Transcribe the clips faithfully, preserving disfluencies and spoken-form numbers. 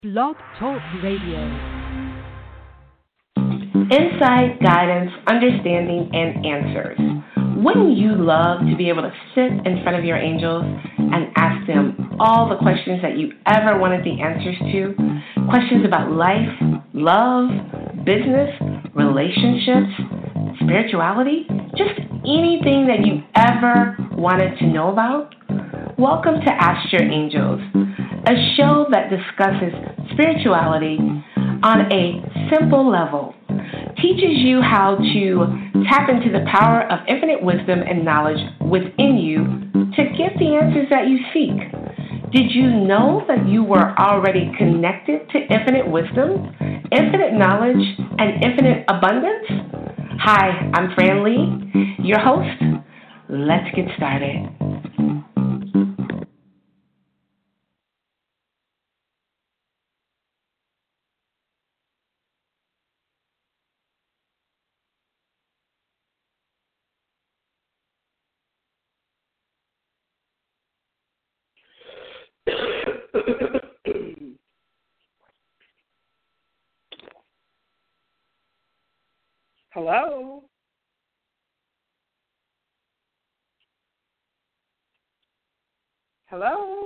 Blog Talk Radio. Insight, guidance, understanding, and answers. Wouldn't you love to be able to sit in front of your angels and ask them all the questions that you ever wanted the answers to? Questions about life, love, business, relationships, spirituality, just anything that you ever wanted to know about? Welcome to Ask Your Angels, a show that discusses spirituality on a simple level, teaches you how to tap into the power of infinite wisdom and knowledge within you to get the answers that you seek. Did you know that you were already connected to infinite wisdom, infinite knowledge, and infinite abundance? Hi, I'm Fran Lee, your host. Let's get started. Hello? Hello?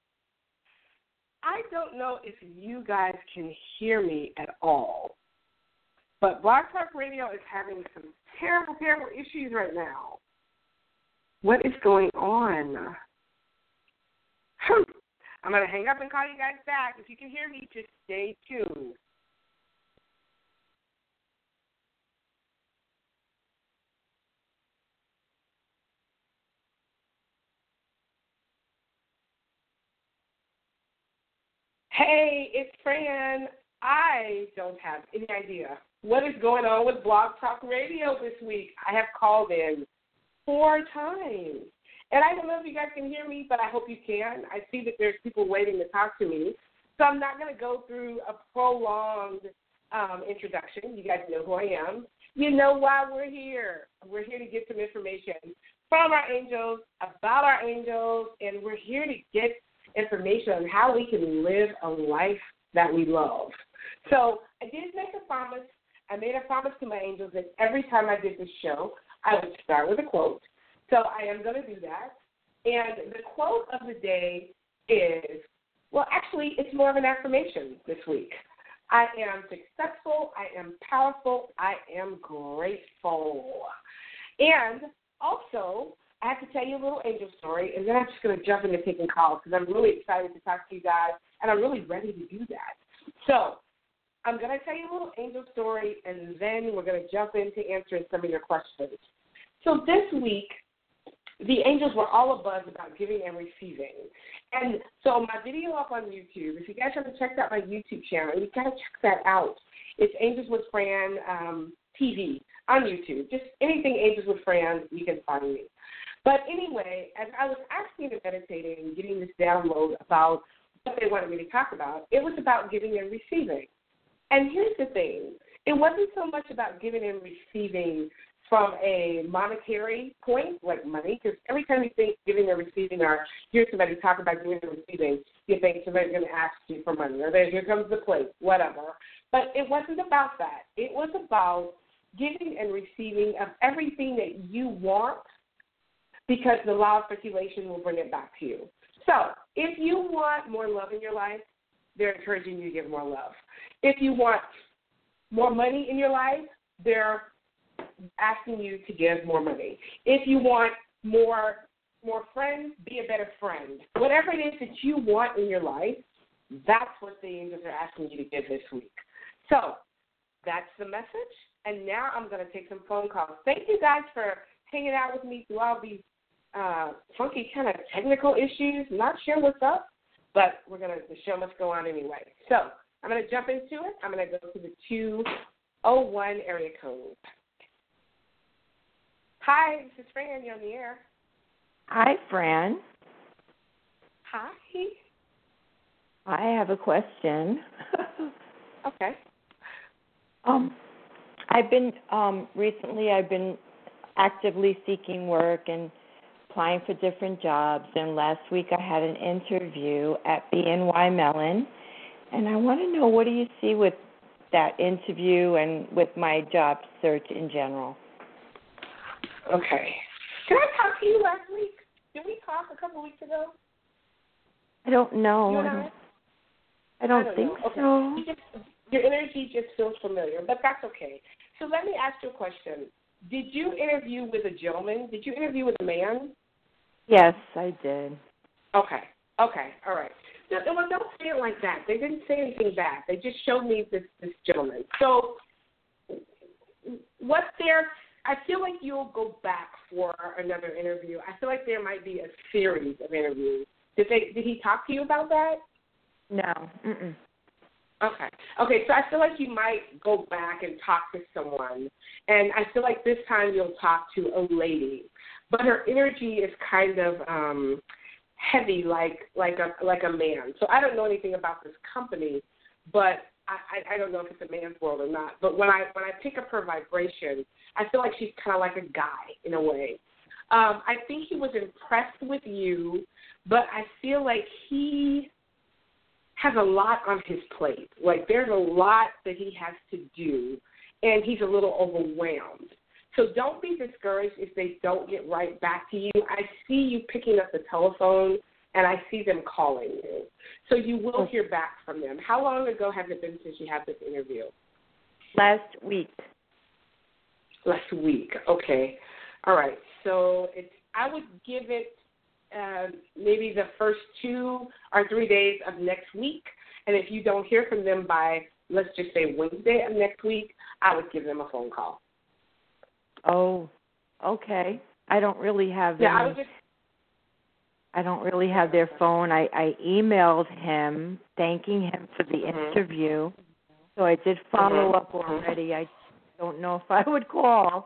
I don't know if you guys can hear me at all, but Blog Talk Radio is having some terrible, terrible issues right now. What is going on? Hmm. I'm going to hang up and call you guys back. If you can hear me, just stay tuned. Hey, it's Fran. I don't have any idea what is going on with Blog Talk Radio this week. I have called in four times. And I don't know if you guys can hear me, but I hope you can. I see that there's people waiting to talk to me. So I'm not going to go through a prolonged um, introduction. You guys know who I am. You know why we're here. We're here to get some information from our angels, about our angels, and we're here to get information on how we can live a life that we love. So I did make a promise. I made a promise to my angels that every time I did this show, I would start with a quote. So I am going to do that. And the quote of the day is, well, actually, it's more of an affirmation this week. I am successful. I am powerful. I am grateful. And also, I have to tell you a little angel story, and then I'm just going to jump into taking calls because I'm really excited to talk to you guys, and I'm really ready to do that. So I'm going to tell you a little angel story, and then we're going to jump into answering some of your questions. So this week, the angels were all abuzz about giving and receiving. And so my video up on YouTube, if you guys haven't checked out my YouTube channel, you got to check that out. It's Angels with Fran um, T V on YouTube. Just anything Angels with Fran, you can find me. But anyway, as I was asking and meditating and getting this download about what they wanted me to talk about, it was about giving and receiving. And here's the thing. It wasn't so much about giving and receiving from a monetary point, like money, because every time you think giving and receiving or hear somebody talk about giving and receiving, you think somebody's going to ask you for money, or there, here comes the plate, whatever. But it wasn't about that. It was about giving and receiving of everything that you want, because the law of circulation will bring it back to you. So if you want more love in your life, they're encouraging you to give more love. If you want more money in your life, they're asking you to give more money. If you want more more friends, be a better friend. Whatever it is that you want in your life, that's what the angels are asking you to give this week. So that's the message. And now I'm going to take some phone calls. Thank you guys for hanging out with me through all these uh, funky kind of technical issues. Not sure what's up, but we're going to, the show must go on anyway. So I'm going to jump into it. I'm going to go to the two oh one area code. Hi, this is Fran. You're on the air. Hi, Fran. Hi. I have a question. Okay. Um, I've been um, recently. I've been actively seeking work and applying for different jobs. And last week I had an interview at B N Y Mellon, And I want to know, what do you see with that interview and with my job search in general? Okay. Did I talk to you last week? Did we talk a couple weeks ago? I don't know. You and I I? don't, I don't, I don't think know. Okay. so. You just, your energy just feels familiar, but that's okay. So let me ask you a question. Did you interview with a gentleman? Did you interview with a man? Yes, I did. Okay. Okay. All right. No, well, don't say it like that. They didn't say anything bad. They just showed me this, this gentleman. So what's there? I feel like you'll go back for another interview. I feel like there might be a series of interviews. Did they? Did he talk to you about that? No. Mm-mm. Okay. Okay, so I feel like you might go back and talk to someone, and I feel like this time you'll talk to a lady, but her energy is kind of um, heavy, like like a like a man. So I don't know anything about this company, but I, I don't know if it's a man's world or not. But when I when I pick up her vibration, I feel like she's kind of like a guy in a way. Um, I think he was impressed with you, but I feel like he has a lot on his plate. Like there's a lot that he has to do, and he's a little overwhelmed. So don't be discouraged if they don't get right back to you. I see you picking up the telephone, and I see them calling you. So you will hear back from them. How long ago has it been since you had this interview? Last week. Last week. Okay. All right. So it's, I would give it uh, maybe the first two or three days of next week. And if you don't hear from them by, let's just say Wednesday of next week, I would give them a phone call. Oh, okay. I don't really have Yeah, any, I would just. I don't really have their phone. I, I emailed him thanking him for the Mm-hmm. interview. So I did follow mm-hmm. up already. I don't know if I would call.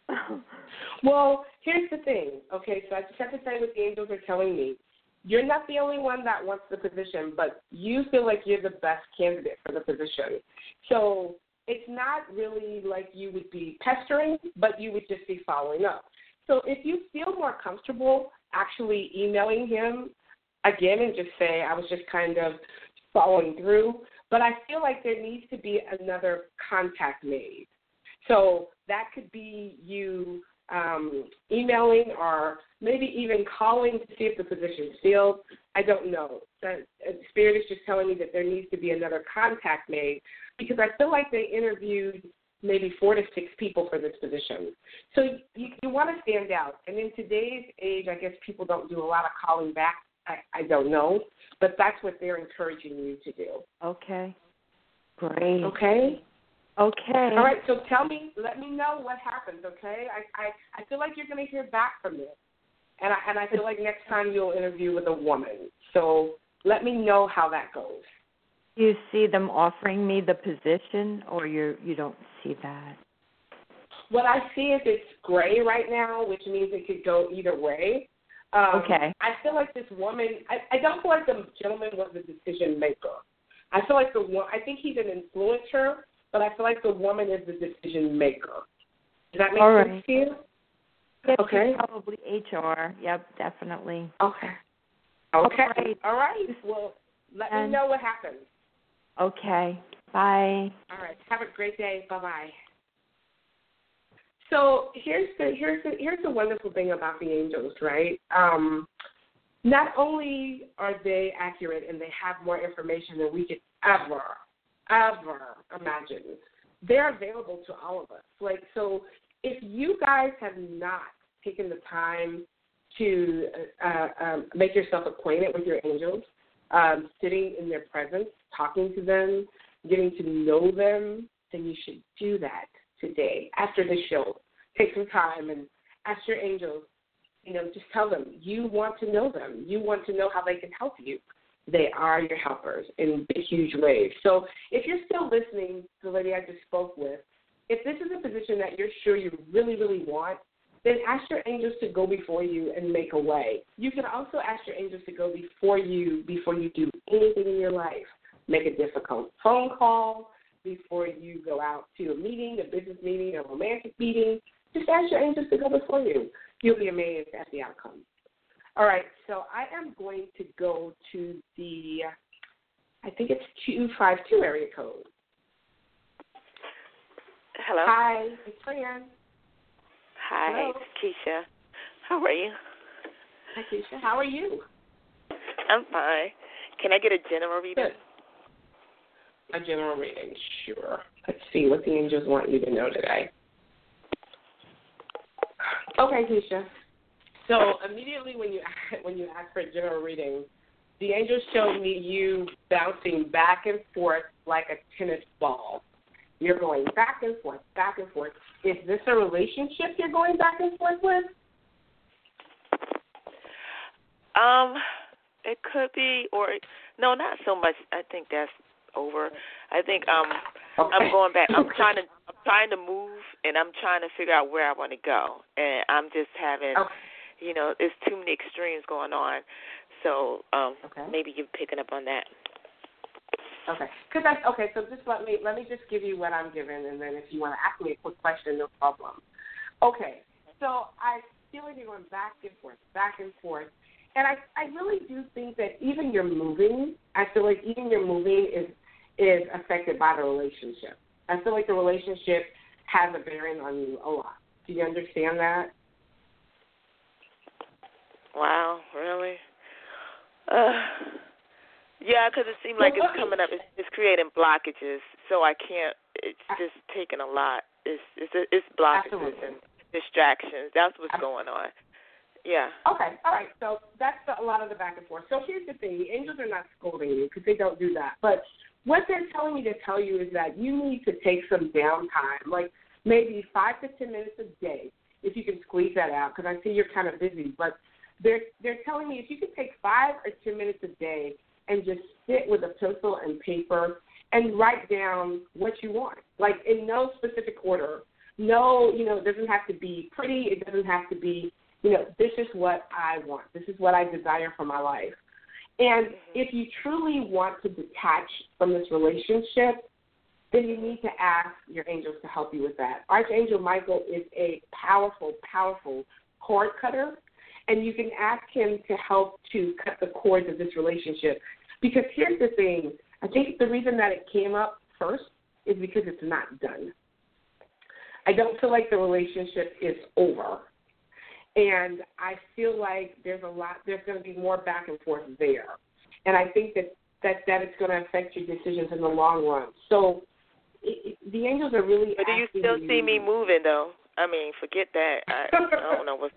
Well, here's the thing. Okay, so I just have to say what the angels are telling me. You're not the only one that wants the position, but you feel like you're the best candidate for the position. So it's not really like you would be pestering, but you would just be following up. So if you feel more comfortable actually emailing him again and just say, I was just kind of following through, but I feel like there needs to be another contact made. So that could be you um, emailing or maybe even calling to see if the position is filled. I don't know. The Spirit is just telling me that there needs to be another contact made because I feel like they interviewed maybe four to six people for this position. So you, you want to stand out. And in today's age, I guess people don't do a lot of calling back. I, I don't know. But that's what they're encouraging you to do. Okay. Great. Okay? Okay. All right, so tell me, let me know what happens, okay? I, I, I feel like you're going to hear back from them. And I, and I feel like next time you'll interview with a woman. So let me know how that goes. Do you see them offering me the position, or you you don't see that? What I see is it's gray right now, which means it could go either way. Um, okay. I feel like this woman, I, I don't feel like the gentleman was the decision maker. I feel like the one, I think he's an influencer, but I feel like the woman is the decision maker. Does that make All sense right. to you? Yes, Okay. Probably H R. Yep, definitely. Okay. Okay. All right. All right. Well, let and, me know what happens. Okay. Bye. All right. Have a great day. Bye-bye. So here's the here's the here's the wonderful thing about the angels, right? Um, not only are they accurate and they have more information than we could ever, ever imagine, they're available to all of us. Like, so if you guys have not taken the time to uh, um, make yourself acquainted with your angels, um, sitting in their presence, talking to them, getting to know them, then you should do that today after the show. Take some time and ask your angels, you know, just tell them you want to know them. You want to know how they can help you. They are your helpers in big, huge ways. So if you're still listening to the lady I just spoke with, if this is a position that you're sure you really, really want, then ask your angels to go before you and make a way. You can also ask your angels to go before you before you do anything in your life. Make a difficult phone call before you go out to a meeting, a business meeting, a romantic meeting. Just ask your angels to go before you. You'll be amazed at the outcome. All right, so I am going to go to the, I I think it's two five two area code. Hello. Hi, it's Fran. Hi, Hello. it's Keisha. How are you? Hi, Keisha. How are you? I'm fine. Can I get a general reading? Good. A general reading, sure. Let's see what the angels want you to know today. Okay, Keisha. So immediately when you when you ask for a general reading, the angels showed me you bouncing back and forth like a tennis ball. You're going back and forth, back and forth. Is this a relationship you're going back and forth with? Um, it could be, or no, not so much. I think that's over. I think um, okay. I'm going back. I'm trying to I'm trying to move, and I'm trying to figure out where I want to go, and I'm just having, okay. you know, there's too many extremes going on. So um, okay. maybe you're picking up on that. Okay. Cause I, okay, so just let me let me just give you what I'm given, and then if you want to ask me a quick question, no problem. Okay. So I feel like you're going back and forth, back and forth. And I, I really do think that even your moving, I feel like even your moving is is affected by the relationship. I feel like the relationship has a bearing on you a lot. Do you understand that? Wow, really? Uh, yeah, because it seems like it's coming up. It's, it's creating blockages, so I can't. It's just taking a lot. It's it's it's blockages Absolutely. and distractions. That's what's going on. Yeah. Okay, all right. So that's the, a lot of the back and forth. So here's the thing. The angels are not scolding you because they don't do that. But what they're telling me to tell you is that you need to take some downtime, like maybe five to ten minutes a day, if you can squeeze that out, because I see you're kind of busy. But they're, they're telling me if you can take five or ten minutes a day and just sit with a pencil and paper and write down what you want, like in no specific order. No, you know, it doesn't have to be pretty. It doesn't have to be, you know, this is what I want. This is what I desire for my life. And mm-hmm. if you truly want to detach from this relationship, then you need to ask your angels to help you with that. Archangel Michael is a powerful, powerful cord cutter, and you can ask him to help to cut the cords of this relationship. Because here's the thing. I think the reason that it came up first is because it's not done. I don't feel like the relationship is over. And I feel like there's a lot, there's going to be more back and forth there. And I think that, that, that it's going to affect your decisions in the long run. So it, it, the angels are really But do you asking still you, see me moving, though? I mean, forget that. I, I don't know what's...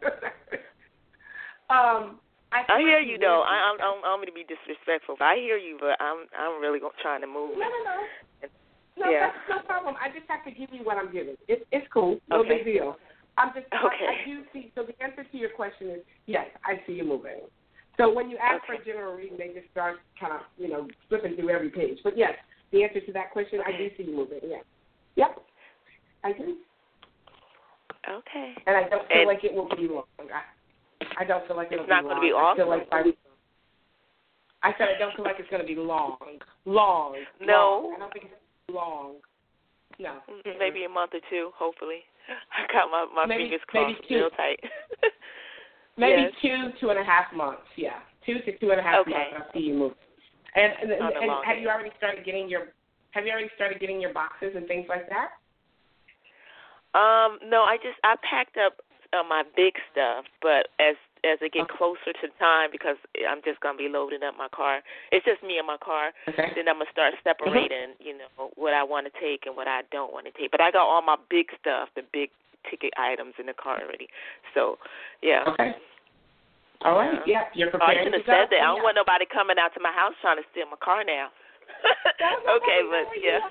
um, I, I hear you, though. I, I'm, I'm, I'm going to be disrespectful. But I hear you, but I'm I'm really trying to move. No, no, no. No, yeah. that's no problem. I just have to give you what I'm giving. It's it's cool. No okay. big deal. I'm just, okay. I, I do see, so the answer to your question is, yes, I see you moving. So when you ask okay. for a general reading, they just start kind of, you know, flipping through every page. But yes, the answer to that question, okay. I do see you moving, yes. Yep, I do. Okay. And I don't feel and like it will be long. I, I don't feel like it will be long. It's be not going to be awesome. I, feel like by, I said I don't feel like it's going to be long. Long. No. Long. I don't think it's long. No. Maybe a month or two, hopefully. I got my, my maybe, fingers crossed real tight. maybe yes. two, two and a half months, yeah. Two to two and a half okay. months, I'll see you move. And, and, and, and have day. you already started getting your have you already started getting your boxes and things like that? Um, no, I just I packed up uh, my big stuff, but as as I get okay. closer to time, because I'm just gonna be loading up my car. It's just me and my car. Okay. Then I'm gonna start separating, mm-hmm. you know, what I want to take and what I don't want to take. But I got all my big stuff, the big ticket items in the car already. So, yeah. Okay. All right. Yeah, yeah you're preparing. I shouldn't have to said go. that. I Yeah. don't want nobody coming out to my house trying to steal my car now. okay, but yeah.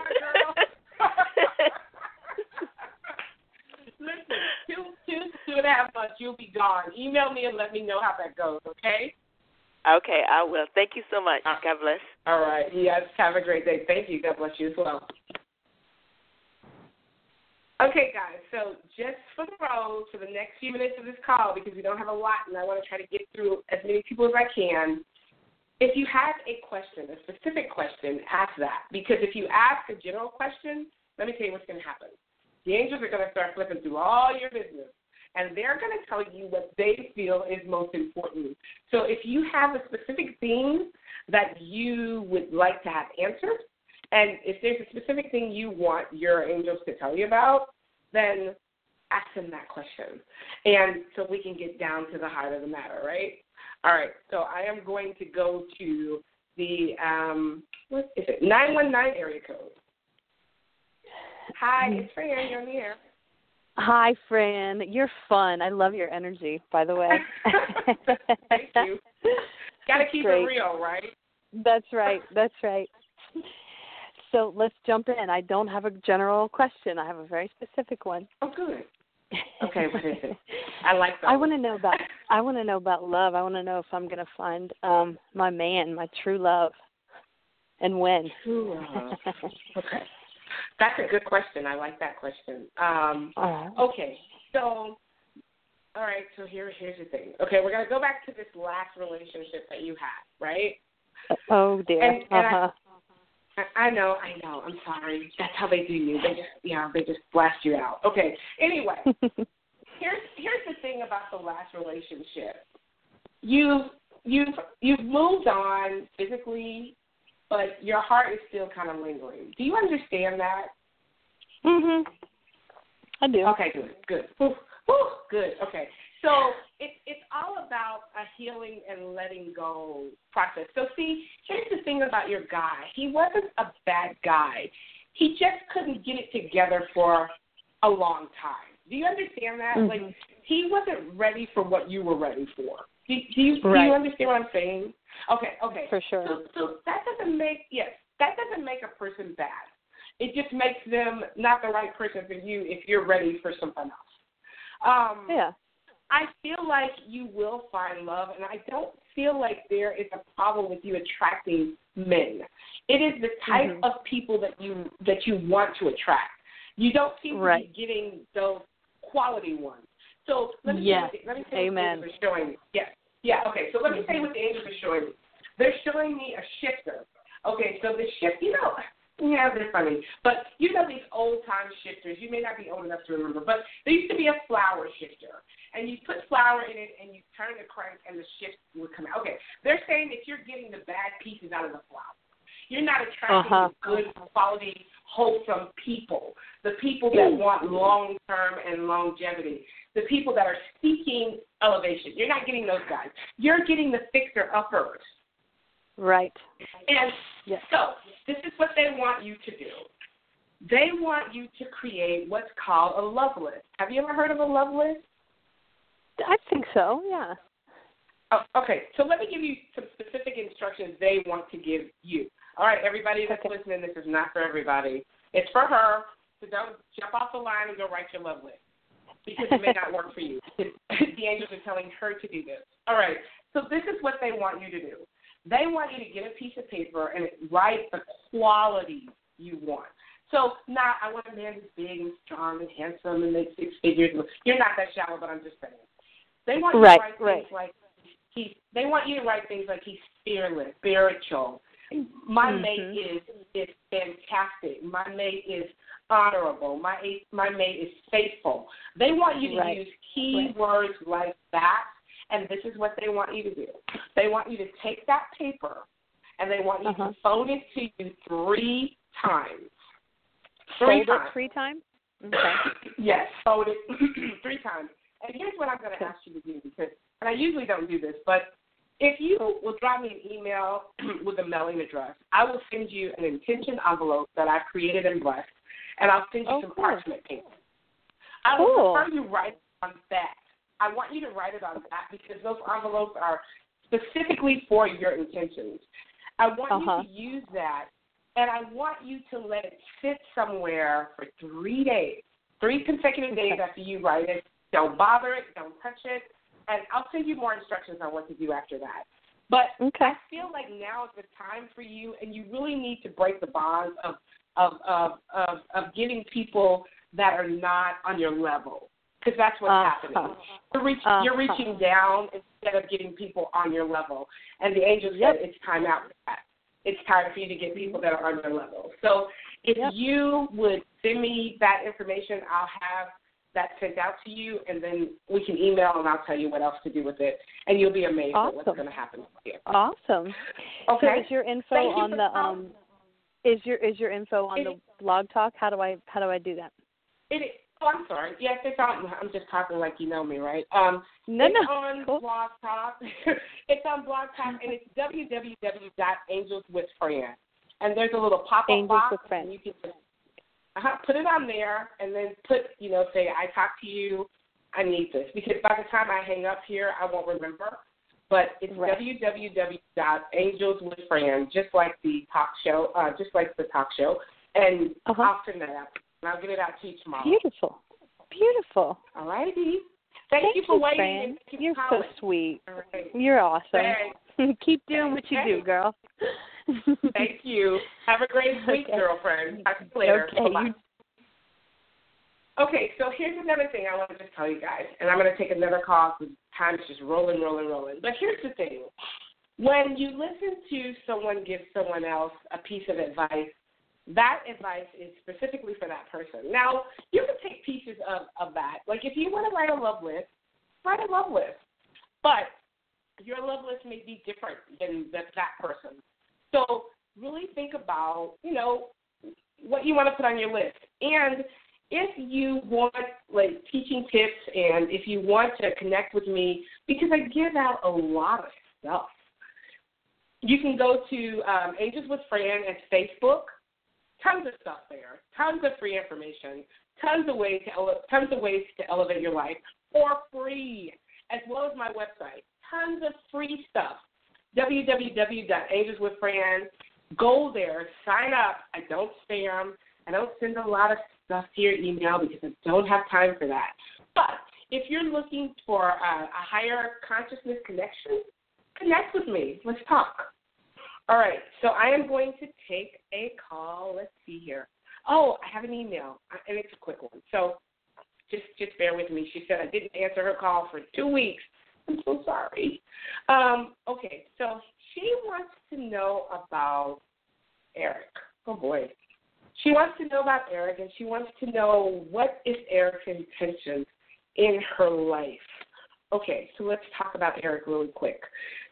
Listen, two, two, two and a half months, you'll be gone. Email me and let me know how that goes, okay? Okay, I will. Thank you so much. God bless. All right. Yes, have a great day. Thank you. God bless you as well. Okay, guys, so just for the road for the next few minutes of this call, because we don't have a lot and I want to try to get through as many people as I can, if you have a question, a specific question, ask that. Because if you ask a general question, let me tell you what's going to happen. The angels are going to start flipping through all your business. and they're going to tell you what they feel is most important. So if you have a specific theme that you would like to have answered, and if there's a specific thing you want your angels to tell you about, then ask them that question. And so we can get down to the heart of the matter, right? All right, so I am going to go to the, um, what is it, nine one nine area code. Hi, it's Fran. You're on the air. Hi, Fran. You're fun. I love your energy, by the way. Thank you. Got to keep Great. it real, right? That's right. That's right. So let's jump in. I don't have a general question. I have a very specific one. Oh, good. Okay, what is it? I like that. I want to know about. I want to know about love. I want to know if I'm going to find um, my man, my true love, and when. True love. Okay, that's a good question. I like that question. Um, uh, okay, so all right. So here, here's the thing. Okay, we're gonna go back to this last relationship that you had, right? Oh dear. And, and uh-huh. I, I know, I know. I'm sorry. That's how they do you. They just, you know, they just blast you out. Okay. Anyway, here's here's the thing about the last relationship. You've you've you've moved on physically, but your heart is still kind of lingering. Do you understand that? Mhm. I do. Okay. Good. Good. Whew, whew, good. Okay. So it's it's all about a healing and letting go process. So see, here's the thing about your guy. He wasn't a bad guy. He just couldn't get it together for a long time. Do you understand that? Mm-hmm. Like, he wasn't ready for what you were ready for. Do, do you right. do you understand what I'm saying? Okay, okay. For sure. So, so that doesn't make yes, that doesn't make a person bad. It just makes them not the right person for you if you're ready for something else. Um, yeah. I feel like you will find love, and I don't feel like there is a problem with you attracting men. It is the type mm-hmm. of people that you that you want to attract. You don't seem right. to be getting those quality ones. So let me yes. say, let me say Amen. what the angels are showing me. Yes. Yeah. Okay. So let me say what the angels are showing me. They're showing me a shifter. Okay. So the shift, you know. Yeah, they're funny. But you know these old-time shifters. You may not be old enough to remember, but there used to be a flour shifter. And you put flour in it, and you turn the crank, and the shift would come out. Okay, they're saying that you're getting the bad pieces out of the flour. You're not attracting uh-huh. the good, quality, wholesome people, the people that want long-term and longevity, the people that are seeking elevation. You're not getting those guys. You're getting the fixer-uppers. Right. And yes. so this is what they want you to do. They want you to create what's called a love list. Have you ever heard of a love list? I think so, yeah. Oh, okay, so let me give you some specific instructions they want to give you. All right, everybody that's okay. listening, this is not for everybody. It's for her, so don't jump off the line and go write your love list because it may not work for you. The angels are telling her to do this. All right, so this is what they want you to do. They want you to get a piece of paper and write the quality you want. So now I want a man who's big and strong and handsome and makes six figures. You're not that shallow, but I'm just saying. They want you right, to write right. things like he's. They want you to write things like he's fearless, spiritual. My mm-hmm. mate is is fantastic. My mate is honorable. My my mate is faithful. They want you to right. use keywords right. like that. And this is what they want you to do. They want you to take that paper, and they want you uh-huh. to fold it to you three times. Three fold times. it three times? Okay. Yes, fold it three times. And here's what I'm going to okay. ask you to do, because, and I usually don't do this, but if you will drop me an email with a mailing address, I will send you an intention envelope that I've created and blessed, and I'll send you oh, some cool. parchment paper. I will cool. prefer you write on that. I want you to write it on that because those envelopes are specifically for your intentions. I want uh-huh. you to use that, and I want you to let it sit somewhere for three days, three consecutive days okay. after you write it. Don't bother it. Don't touch it. And I'll send you more instructions on what to do after that. But okay. I feel like now is the time for you, and you really need to break the bonds of of of of, of getting people that are not on your level. Because that's what's uh-huh. happening. You're, reach, uh-huh. you're reaching down instead of getting people on your level. And the angel yep. said it's time out for that. It's time for you to get people that are on your level. So if yep. you would send me that information, I'll have that sent out to you, and then we can email and I'll tell you what else to do with it, and you'll be amazed awesome. at what's going to happen here. Awesome. Okay. So is your info Thank on you the um is your is your info on it, the Blog Talk? How do I how do I do that? It, oh, I'm sorry. Yes, it's on. I'm just talking like you know me, right? Um, No, it's no. on Cool. Blog Talk. It's on Blog Talk, and it's w w w dot angels with fran. And there's a little pop-up Angels box, with Fran. and you can just uh, put it on there, and then put, you know, say, I talked to you, I need this. Because by the time I hang up here, I won't remember. But it's right. w w w dot angels with fran, just like the talk show, uh, just like the talk show. And uh-huh. I'll send that out, and I'll get it out to you tomorrow. Beautiful. Beautiful. All righty. Thank, Thank you for you, waiting. Fran. And keep You're calling. so sweet. All right. You're awesome. Thanks. Keep doing what you Hey. do, girl. Thank you. Have a great week, Okay. girlfriend. Talk to you later. Okay. Bye-bye. You... Okay, so here's another thing I want to just tell you guys, and I'm going to take another call because time's just rolling, rolling, rolling. But here's the thing. When you listen to someone give someone else a piece of advice, that advice is specifically for that person. Now, you can take pieces of, of that. Like if you want to write a love list, write a love list. But your love list may be different than that, that person. So really think about, you know, what you want to put on your list. And if you want, like, teaching tips and if you want to connect with me, because I give out a lot of stuff, you can go to um, Angels with Fran at Facebook. Tons of stuff there. Tons of free information. Tons of ways to ele- tons of ways to elevate your life for free, as well as my website. Tons of free stuff. w w w dot angels with fran. Go there. Sign up. I don't spam. I don't send a lot of stuff to your email because I don't have time for that. But if you're looking for a, a higher consciousness connection, connect with me. Let's talk. All right, so I am going to take a call. Let's see here. Oh, I have an email, and it's a quick one. So just just bear with me. She said I didn't answer her call for two weeks. I'm so sorry. Um, okay, so she wants to know about Eric. Oh, boy. She wants to know about Eric, and she wants to know what is Eric's intention in her life. Okay, so let's talk about Eric really quick.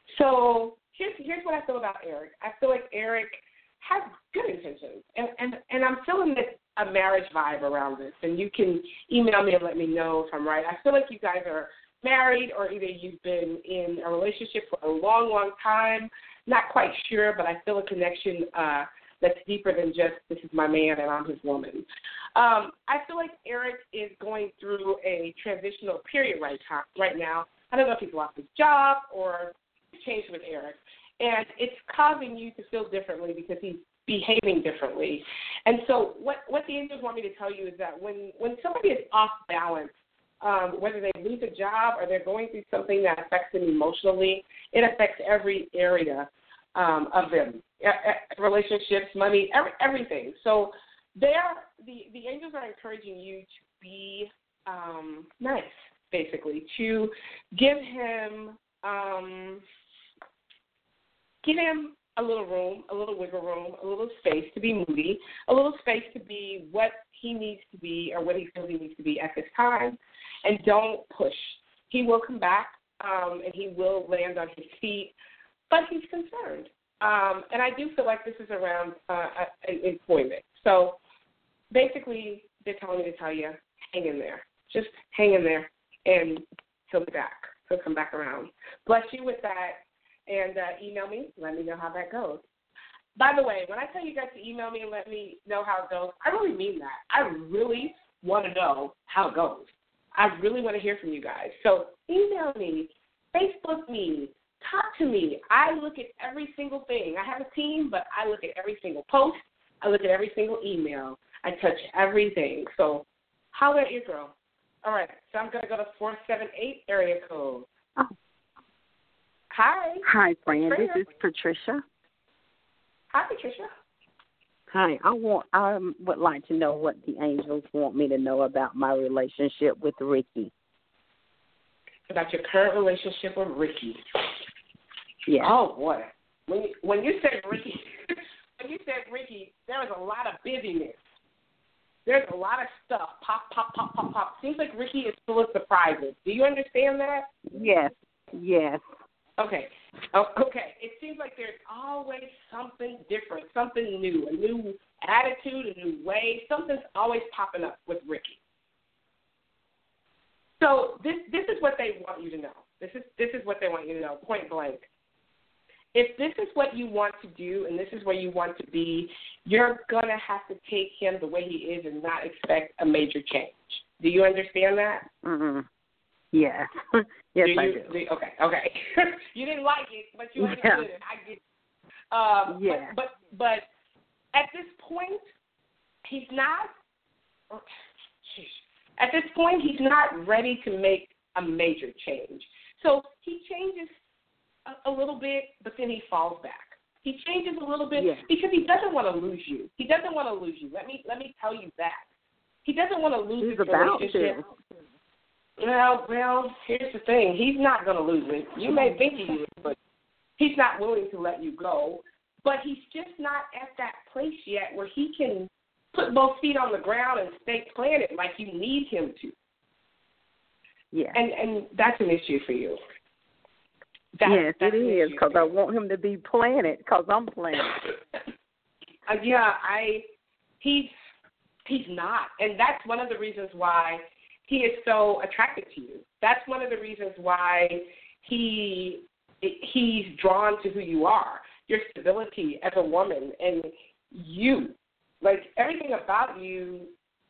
So here's here's what I feel about Eric. I feel like Eric has good intentions, and, and, and I'm feeling this, a marriage vibe around this, and you can email me and let me know if I'm right. I feel like you guys are married, or either you've been in a relationship for a long, long time. Not quite sure, but I feel a connection uh, that's deeper than just this is my man and I'm his woman. Um, I feel like Eric is going through a transitional period right, right now. I don't know if he's lost his job or changed with Eric. And it's causing you to feel differently because he's behaving differently. And so what, what the angels want me to tell you is that when, when somebody is off balance, um, whether they lose a job or they're going through something that affects them emotionally, it affects every area um, of them, uh, relationships, money, every, everything. So they're, the, the angels are encouraging you to be um, nice, basically, to give him um, – Give him a little room, a little wiggle room, a little space to be moody, a little space to be what he needs to be or what he feels he needs to be at this time, and don't push. He will come back, um, and he will land on his feet, but he's concerned. Um, and I do feel like this is around uh, employment. So basically they're telling me to tell you, hang in there. Just hang in there, and he'll be back. He'll come back around. Bless you with that. And uh, email me, let me know how that goes. By the way, when I tell you guys to email me and let me know how it goes, I really mean that. I really want to know how it goes. I really want to hear from you guys. So email me, Facebook me, talk to me. I look at every single thing. I have a team, but I look at every single post. I look at every single email. I touch everything. So holler at your girl. All right, so I'm going to go to four seven eight area code. Oh. Hi. Hi, Fran. Fran. This is Patricia. Hi, Patricia. Hi. I want. I would like to know what the angels want me to know about my relationship with Ricky. About your current relationship with Ricky. Yeah. Oh boy. When you, when you said Ricky, when you said Ricky, there was a lot of busyness. there's a lot of stuff. Pop, pop, pop, pop, pop. Seems like Ricky is full of surprises. Do you understand that? Yes, yes. Okay. Oh, okay. It seems like there's always something different, something new, a new attitude, a new way. Something's always popping up with Ricky. So this this is what they want you to know. This is this is what they want you to know, point blank. If this is what you want to do and this is where you want to be, you're going to have to take him the way he is and not expect a major change. Do you understand that? Mm-hmm. Yes. yes, do you, I do. do. Okay, okay. You didn't like it, but you understood yeah. it. I get it. Um, yeah. But, but, but at this point, he's not, at this point, he's not ready to make a major change. So he changes a, a little bit, but then he falls back. He changes a little bit yeah. because he doesn't want to lose you. He doesn't want to lose you. Let me let me tell you that. He doesn't want to lose he's his about relationship. To. Well, well, here's the thing. He's not going to lose it. You may think he is, but he's not willing to let you go. But he's just not at that place yet where he can put both feet on the ground and stay planted like you need him to. Yeah. And and that's an issue for you. That's, yes, that's it is, because I want him to be planted because I'm planted. uh, yeah, I he's he's not. And that's one of the reasons why he is so attracted to you. That's one of the reasons why he he's drawn to who you are, your stability as a woman, and you. Like, everything about you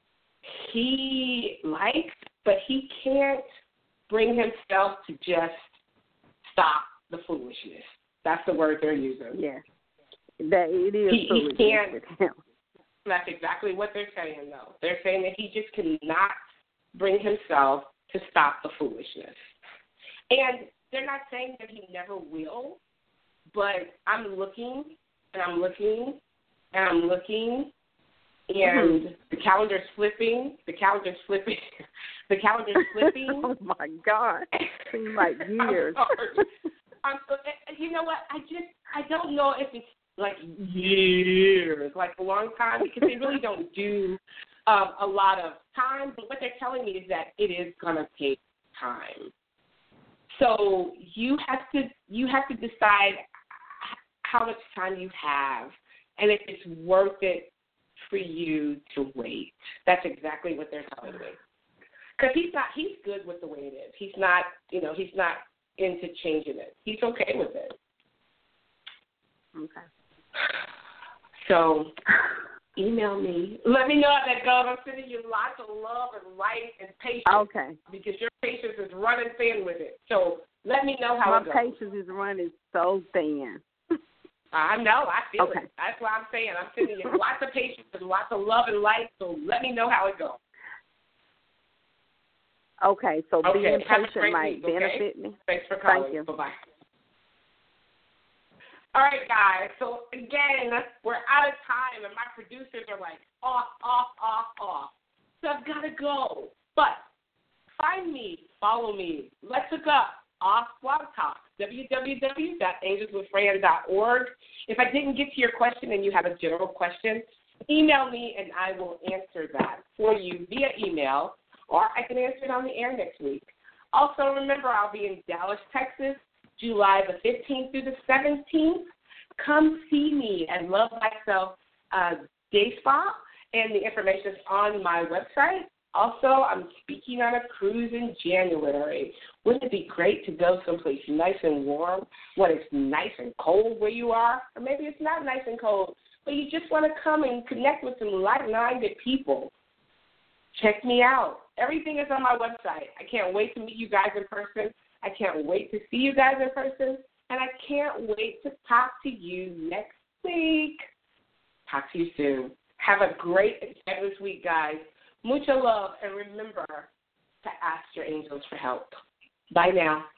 he likes, but he can't bring himself to just stop the foolishness. That's the word they're using. Yes. That it is he, foolishness he can't, with him. That's exactly what they're saying, though. They're saying that he just cannot bring himself to stop the foolishness. And they're not saying that he never will, but I'm looking, and I'm looking, and I'm looking, and mm-hmm. the calendar's flipping, the calendar's flipping, the calendar's flipping. Oh, my God. It seems like years. I'm sorry. I'm so, you know what? I just, I don't know if it's like years, like a long time, because they really don't do um, a lot of time. But what they're telling me is that it is going to take time. So you have to, you have to decide how much time you have and if it's worth it for you to wait. That's exactly what they're telling me. Because he's not, he's good with the way it is. He's not, you know, he's not into changing it. He's okay with it. Okay. So email me. Let me know how that goes. I'm sending you lots of love and light and patience. Okay. Because your patience is running thin with it. So let me know how My it goes. My patience is running so thin. I know. I feel okay. it. That's what I'm saying. I'm sending you lots of patience and lots of love and light. So let me know how it goes. Okay. So okay. being Have patient might week, benefit okay? me. Thanks for calling. Thank you. Bye-bye. All right, guys. So, again, we're out of time, and my producers are like, off, off, off, off. So I've got to go. But find me, follow me. Let's hook up. Off Blog Talk, w w w dot angels with fran dot org. If I didn't get to your question and you have a general question, email me and I will answer that for you via email, or I can answer it on the air next week. Also, remember, I'll be in Dallas, Texas, July the fifteenth through the seventeenth. Come see me at Love Myself uh, Day Spa, and the information is on my website. Also, I'm speaking on a cruise in January. Wouldn't it be great to go someplace nice and warm when it's nice and cold where you are? Or maybe it's not nice and cold, but you just want to come and connect with some like-minded people. Check me out. Everything is on my website. I can't wait to meet you guys in person. I can't wait to see you guys in person. And I can't wait to talk to you next week. Talk to you soon. Have a great and fabulous week, guys. Mucha love, and remember to ask your angels for help. Bye now.